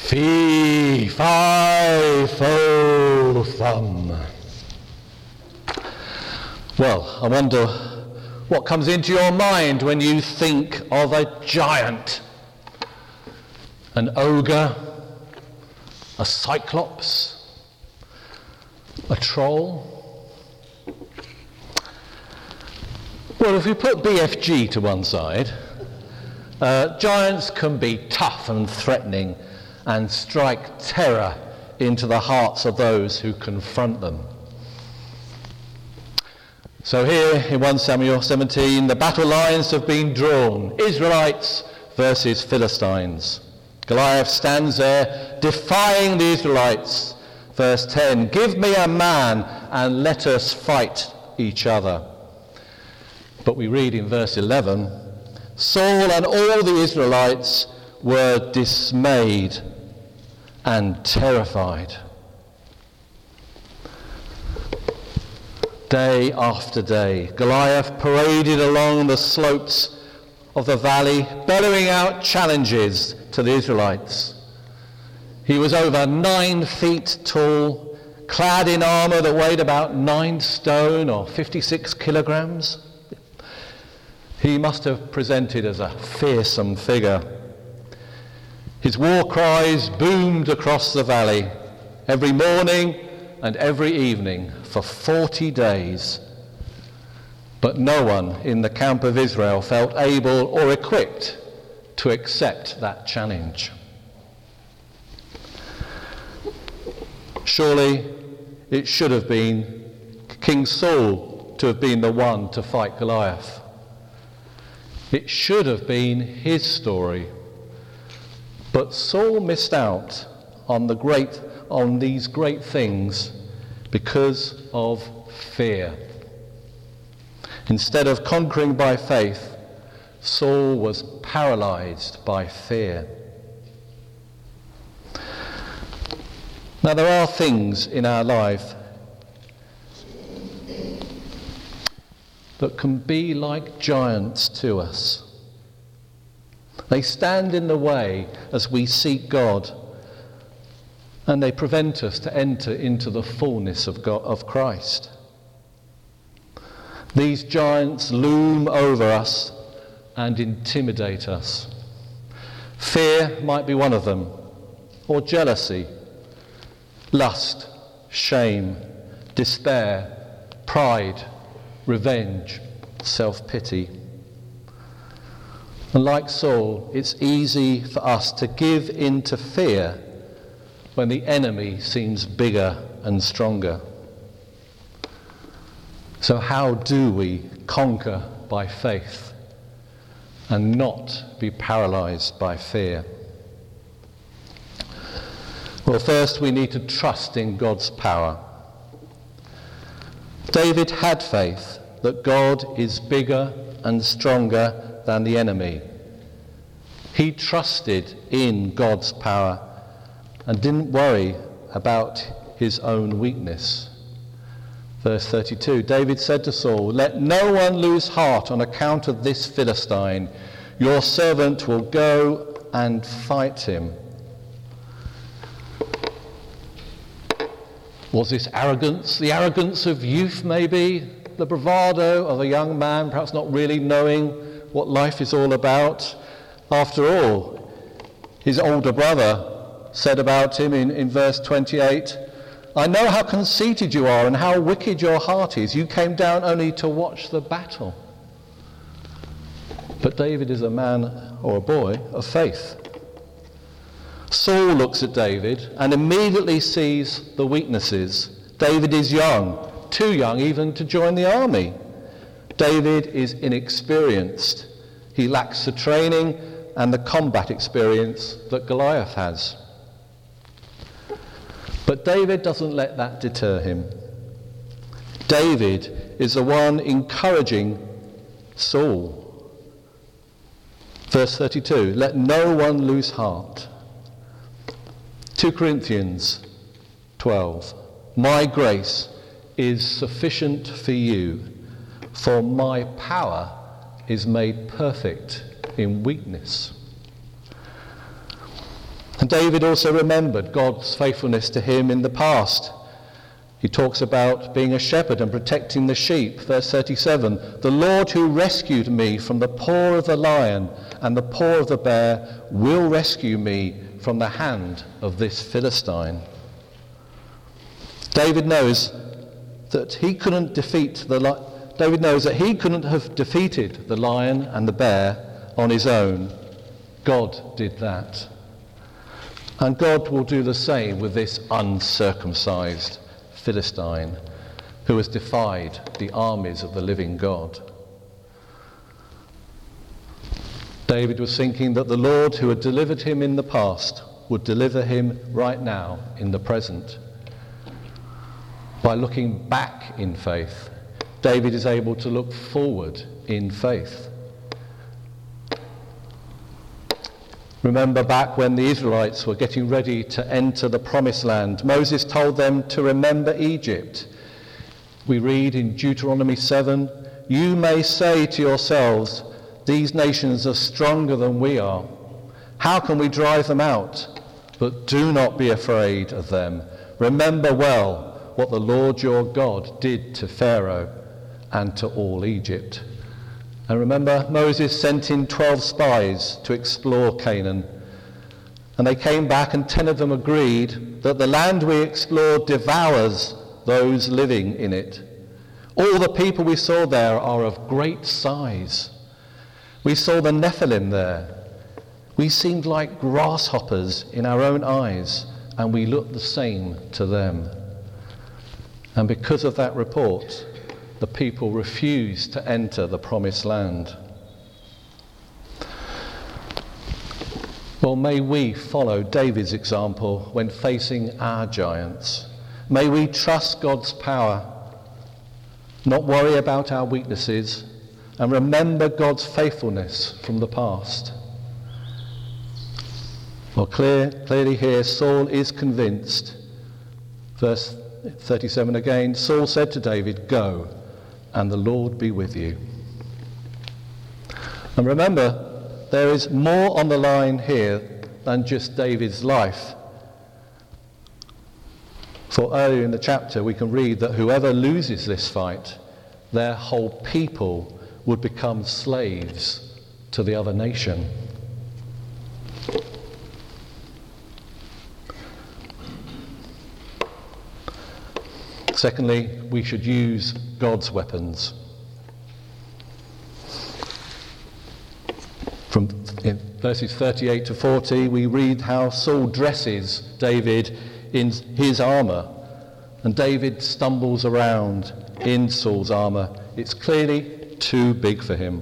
Fee, fi, fo, thum. Well, I wonder what comes into your mind when you think of a giant, an ogre, a cyclops, a troll. Well, if we put BFG to one side, giants can be tough and threatening and strike terror into the hearts of those who confront them. So here in 1 Samuel 17, the battle lines have been drawn. Israelites versus Philistines. Goliath stands there defying the Israelites. Verse 10, "Give me a man and let us fight each other." But we read in verse 11, Saul and all the Israelites were dismayed and terrified. Day after day, Goliath paraded along the slopes of the valley, bellowing out challenges to the Israelites. He was over 9 feet tall, clad in armour that weighed about 9 stone or 56 kilograms. He must have presented as a fearsome figure. His war cries boomed across the valley every morning and every evening for 40 days. But no one in the camp of Israel felt able or equipped to accept that challenge. Surely it should have been King Saul to have been the one to fight Goliath. It should have been his story. But Saul missed out on these great things because of fear. Instead of conquering by faith, Saul was paralyzed by fear. Now, there are things in our life that can be like giants to us. They stand in the way as we seek God, and they prevent us to enter into the fullness of God, of Christ. These giants loom over us and intimidate us. Fear might be one of them, or jealousy, lust, shame, despair, pride, revenge, self-pity. And like Saul, it's easy for us to give in to fear when the enemy seems bigger and stronger. So how do we conquer by faith and not be paralyzed by fear? Well, first we need to trust in God's power. David had faith that God is bigger and stronger than the enemy. He trusted in God's power and didn't worry about his own weakness. Verse 32, David said to Saul, "Let no one lose heart on account of this Philistine. Your servant will go and fight him." Was this arrogance? The arrogance of youth, maybe? The bravado of a young man, perhaps not really knowing what life is all about? After all, his older brother said about him in verse 28, "I know how conceited you are and how wicked your heart is. You came down only to watch the battle." But David is a man or a boy of faith. Saul looks at David and immediately sees the weaknesses. David is young, too young even to join the army. David is inexperienced. He lacks the training and the combat experience that Goliath has. But David doesn't let that deter him. David is the one encouraging Saul. Verse 32, "Let no one lose heart." 2 Corinthians 12, "My grace is sufficient for you, for my power is made perfect in weakness." And David also remembered God's faithfulness to him in the past. He talks about being a shepherd and protecting the sheep. Verse 37, "The Lord who rescued me from the paw of the lion and the paw of the bear will rescue me from the hand of this Philistine." David knows that he couldn't have defeated the lion and the bear on his own. God did that. And God will do the same with this uncircumcised Philistine who has defied the armies of the living God. David was thinking that the Lord who had delivered him in the past would deliver him right now in the present. By looking back in faith, David is able to look forward in faith. Remember back when the Israelites were getting ready to enter the promised land, Moses told them to remember Egypt. We read in Deuteronomy 7, "You may say to yourselves, 'These nations are stronger than we are. How can we drive them out?' But do not be afraid of them. Remember well what the Lord your God did to Pharaoh and to all Egypt." And remember, Moses sent in 12 spies to explore Canaan. And they came back and 10 of them agreed that the land we explored devours those living in it. All the people we saw there are of great size. We saw the Nephilim there. We seemed like grasshoppers in our own eyes, and we looked the same to them. And because of that report, the people refused to enter the promised land. Well, may we follow David's example when facing our giants. May we trust God's power, not worry about our weaknesses, and remember God's faithfulness from the past. Well, clearly here, Saul is convinced. Verse 37 again, Saul said to David, "Go, and the Lord be with you." And remember, there is more on the line here than just David's life. For earlier in the chapter we can read that whoever loses this fight, their whole people would become slaves to the other nation. Secondly, we should use God's weapons. From in verses 38 to 40, we read how Saul dresses David in his armour, and David stumbles around in Saul's armour. It's clearly too big for him.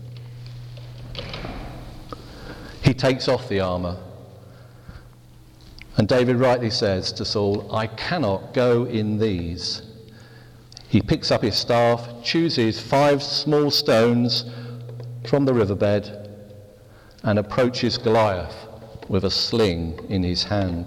He takes off the armour, and David rightly says to Saul, "I cannot go in these." He picks up his staff, chooses 5 small stones from the riverbed, and approaches Goliath with a sling in his hand.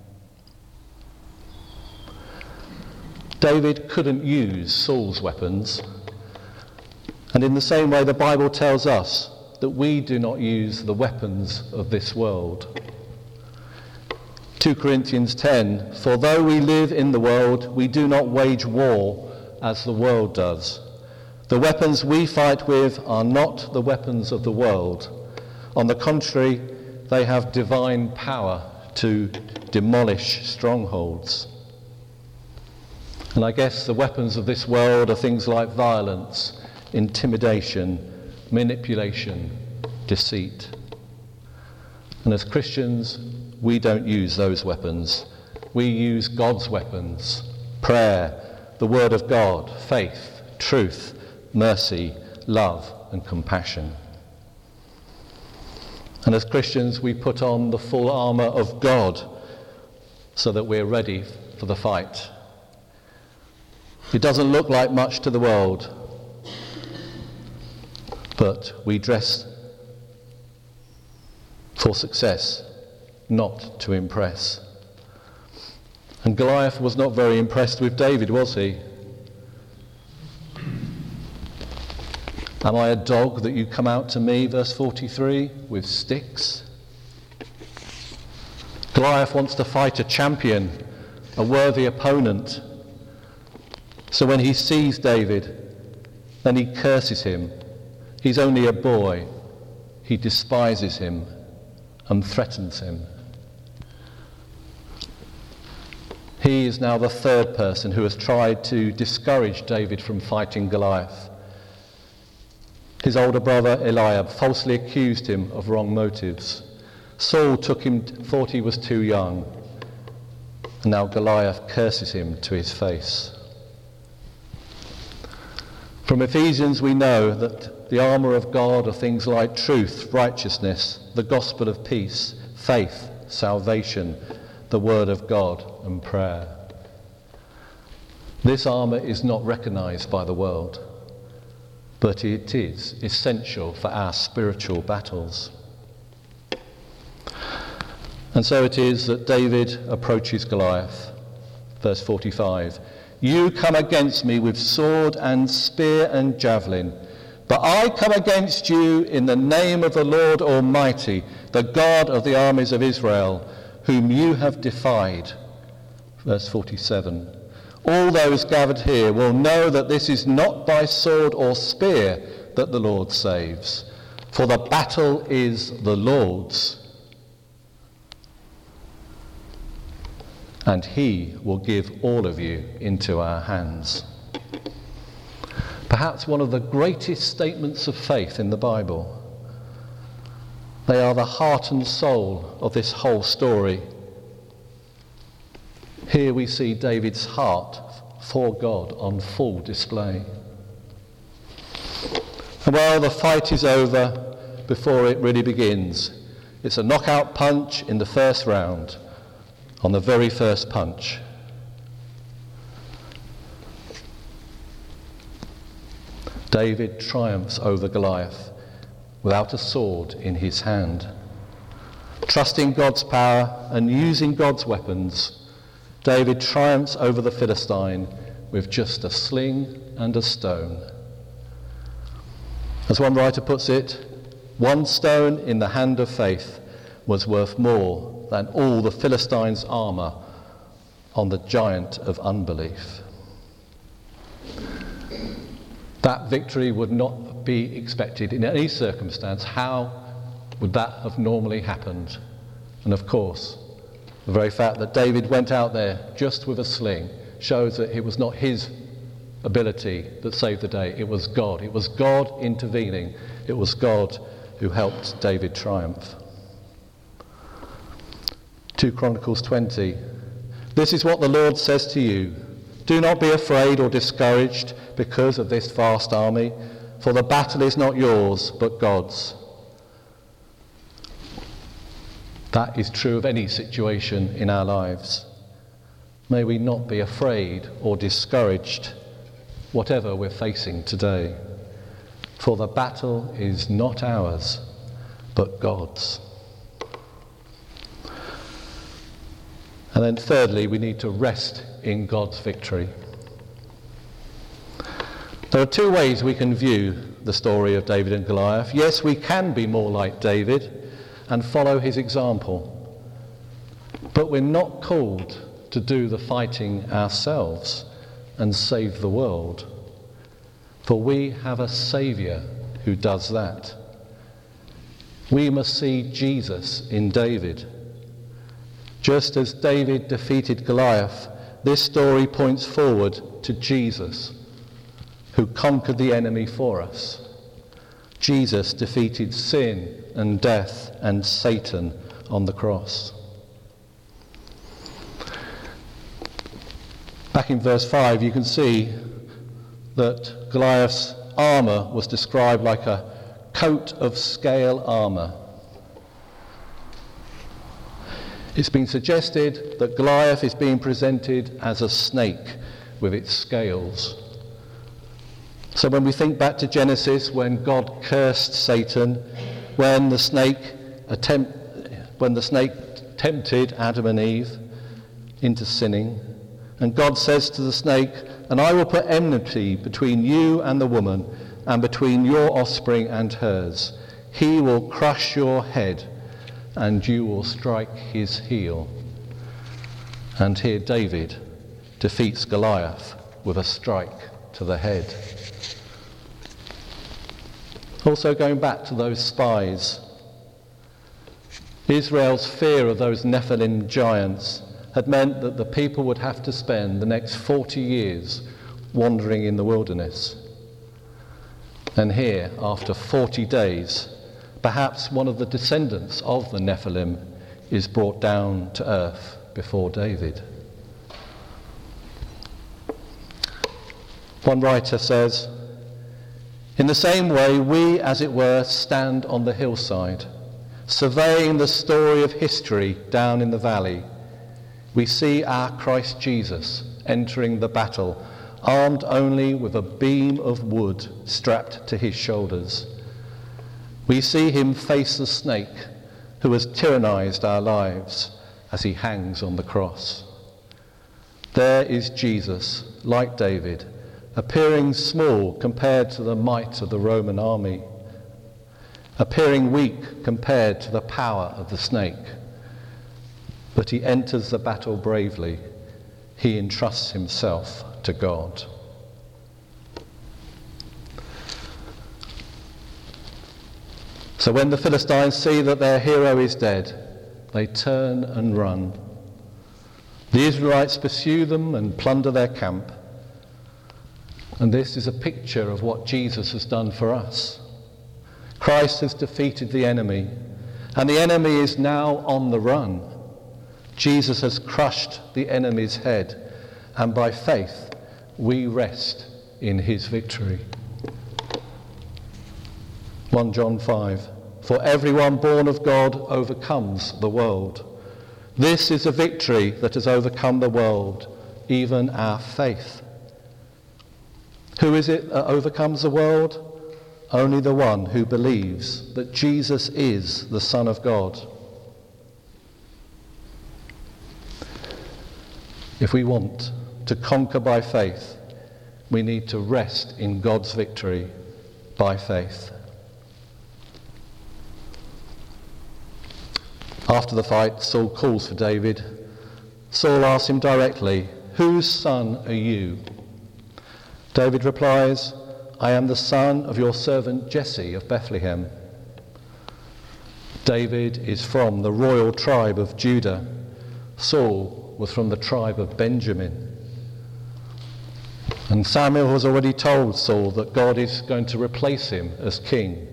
David couldn't use Saul's weapons, and in the same way the Bible tells us that we do not use the weapons of this world. 2 Corinthians 10, "For though we live in the world, we do not wage war as the world does. The weapons we fight with are not the weapons of the world. On the contrary, they have divine power to demolish strongholds." And I guess the weapons of this world are things like violence, intimidation, manipulation, deceit. And as Christians, we don't use those weapons. We use God's weapons: prayer, the Word of God, faith, truth, mercy, love, and compassion. And as Christians, we put on the full armour of God so that we're ready for the fight. It doesn't look like much to the world, but we dress for success, not to impress. And Goliath was not very impressed with David, was he? "Am I a dog that you come out to me," verse 43, "with sticks?" Goliath wants to fight a champion, a worthy opponent. So when he sees David, then he curses him. He's only a boy. He despises him and threatens him. He is now the third person who has tried to discourage David from fighting Goliath. His older brother Eliab falsely accused him of wrong motives. Saul thought he was too young, and now Goliath curses him to his face. From Ephesians we know that the armour of God are things like truth, righteousness, the gospel of peace, faith, salvation, the word of God, and prayer. This armour is not recognised by the world, but it is essential for our spiritual battles. And so it is that David approaches Goliath. Verse 45, "You come against me with sword and spear and javelin, but I come against you in the name of the Lord Almighty, the God of the armies of Israel, whom you have defied." Verse 47, "All those gathered here will know that this is not by sword or spear that the Lord saves, for the battle is the Lord's, and he will give all of you into our hands." Perhaps one of the greatest statements of faith in the Bible. They are the heart and soul of this whole story. Here we see David's heart for God on full display. And while the fight is over before it really begins, it's a knockout punch in the first round, on the very first punch. David triumphs over Goliath without a sword in his hand. Trusting God's power and using God's weapons, David triumphs over the Philistine with just a sling and a stone. As one writer puts it, one stone in the hand of faith was worth more than all the Philistines' armour on the giant of unbelief. That victory would not be expected in any circumstance. How would that have normally happened? And of course, the very fact that David went out there just with a sling shows that it was not his ability that saved the day. It was God. It was God intervening. It was God who helped David triumph. 2 Chronicles 20. "This is what the Lord says to you. Do not be afraid or discouraged because of this vast army, for the battle is not yours, but God's." That is true of any situation in our lives. May we not be afraid or discouraged, whatever we're facing today. For the battle is not ours, but God's. And then thirdly, we need to rest in God's victory. There are two ways we can view the story of David and Goliath. Yes, we can be more like David and follow his example. But we're not called to do the fighting ourselves and save the world. For we have a Saviour who does that. We must see Jesus in David. Just as David defeated Goliath, this story points forward to Jesus, who conquered the enemy for us. Jesus defeated sin and death and Satan on the cross. Back in verse 5, you can see that Goliath's armour was described like a coat of scale armour. It's been suggested that Goliath is being presented as a snake with its scales. So when we think back to Genesis, when God cursed Satan, when the snake tempted Adam and Eve into sinning, and God says to the snake, "And I will put enmity between you and the woman, and between your offspring and hers. He will crush your head, and you will strike his heel. And here David defeats Goliath with a strike to the head. Also going back to those spies, Israel's fear of those Nephilim giants had meant that the people would have to spend the next 40 years wandering in the wilderness. And here, after 40 days, perhaps one of the descendants of the Nephilim is brought down to earth before David. One writer says, "In the same way, we, as it were, stand on the hillside, surveying the story of history down in the valley. We see our Christ Jesus entering the battle, armed only with a beam of wood strapped to his shoulders. We see him face the snake who has tyrannized our lives as he hangs on the cross. There is Jesus, like David, appearing small compared to the might of the Roman army, appearing weak compared to the power of the snake. But he enters the battle bravely. He entrusts himself to God." So when the Philistines see that their hero is dead, they turn and run. The Israelites pursue them and plunder their camp. And this is a picture of what Jesus has done for us. Christ has defeated the enemy, and the enemy is now on the run. Jesus has crushed the enemy's head, and by faith we rest in his victory. 1 John 5, "For everyone born of God overcomes the world. This is a victory that has overcome the world, even our faith." Who is it that overcomes the world? Only the one who believes that Jesus is the Son of God. If we want to conquer by faith, we need to rest in God's victory by faith. After the fight, Saul calls for David. Saul asks him directly, "Whose son are you?" David replies, "I am the son of your servant Jesse of Bethlehem." David is from the royal tribe of Judah. Saul was from the tribe of Benjamin. And Samuel has already told Saul that God is going to replace him as king.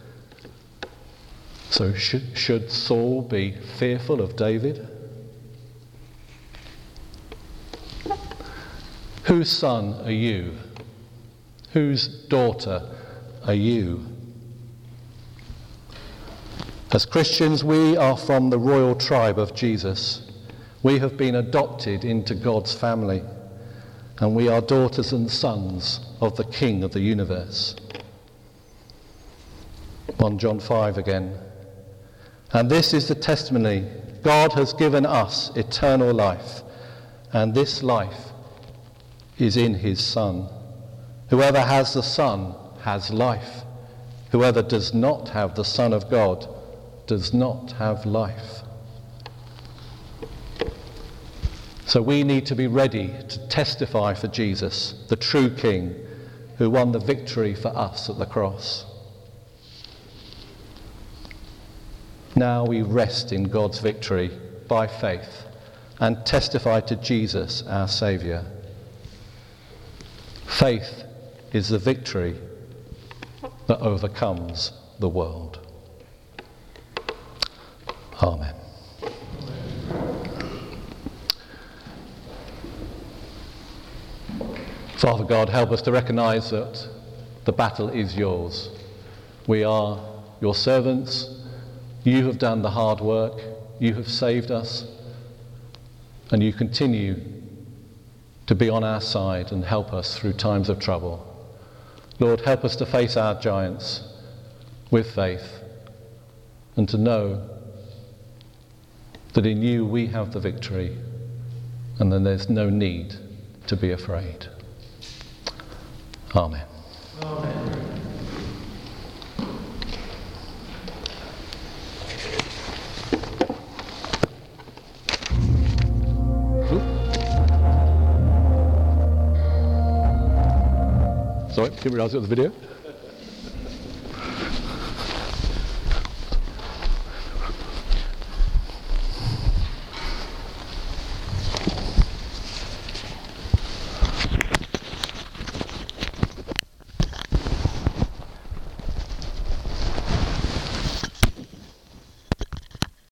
So should Saul be fearful of David? Whose son are you? Whose daughter are you? As Christians, we are from the royal tribe of Jesus. We have been adopted into God's family, and we are daughters and sons of the King of the universe. 1 John 5 again. "And this is the testimony: God has given us eternal life, and this life is in his Son. Whoever has the Son has life. Whoever does not have the Son of God does not have life." So we need to be ready to testify for Jesus, the true King, who won the victory for us at the cross. Now we rest in God's victory by faith and testify to Jesus, our Saviour. Faith is the victory that overcomes the world. Amen. Father God, help us to recognise that the battle is yours. We are your servants. You have done the hard work. You have saved us. And you continue to be on our side and help us through times of trouble. Lord, help us to face our giants with faith and to know that in you we have the victory and then there's no need to be afraid. Amen. Amen. Sorry, didn't realise it was the video.